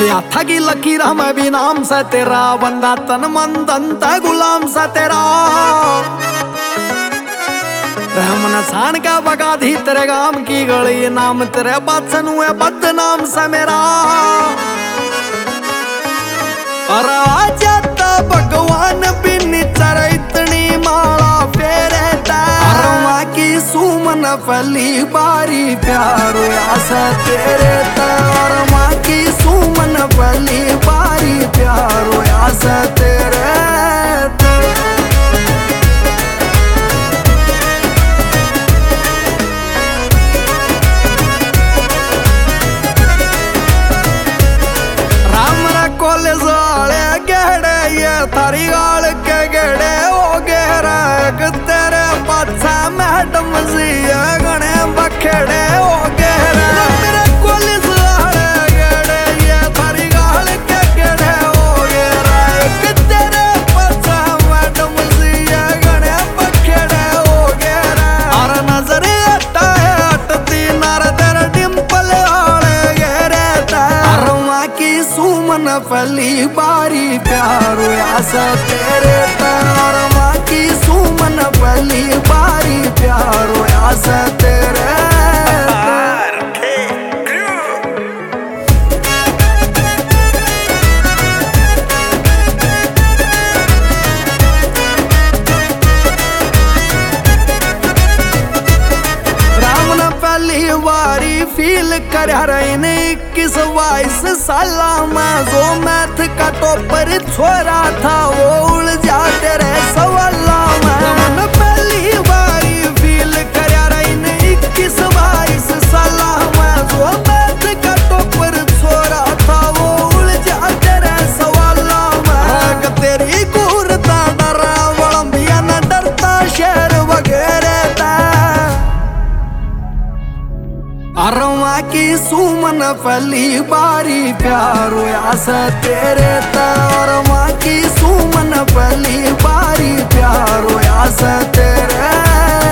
लिया था कि लकीरा मैं भी नाम से तेरा बंदा तन मन दंता गुलाम सा तेरा रहमन सान का बगा धी तेरे गाम की गली नाम तेरे बादशन हुए बदनाम सा मेरा और आजाता भगवान भी निचर इतनी माला फेरे की सुमन फली बारी प्यारो आस तेरे तार माँ की सुमन फली बारी प्यारो आस तेरे रामरा कॉलेज वाले गेड़े ये थारी गाल के गेड़े हो गेरा तेरे पाछा मैडम जी गणे बखेड़े हो गेरे मेरे कॉलेज वाले गेड़े ये थारी गाल के गेड़े हो गेरा तेरे पाछा मैडम जी गणे बखेड़े हो गेरा और नजर हटा है हटती नार तेरे डिंपल वाले गेरे तार माँ की सुमन फली बारी प्यारो आस तेरे तार माँ की सुमन फली बारी प्यारो आस तेरे पहली बारी फील कर रही ने 21-22 साला में जो मैथ का टॉपर छोरा था वो उलझा तेरे सवाला में पहली बारी फील कर रही ने 21-22 साला में जो मैथ का टॉपर छोरा था वो उलझा तेरे सवाला में तेरी घूरता डरा वलंबिया न डरता शेर वगैरह अरवा की सुमन फली बारी प्यारो आस तेरे तार माँ की सुमन फली बारी प्यारो आस तेरे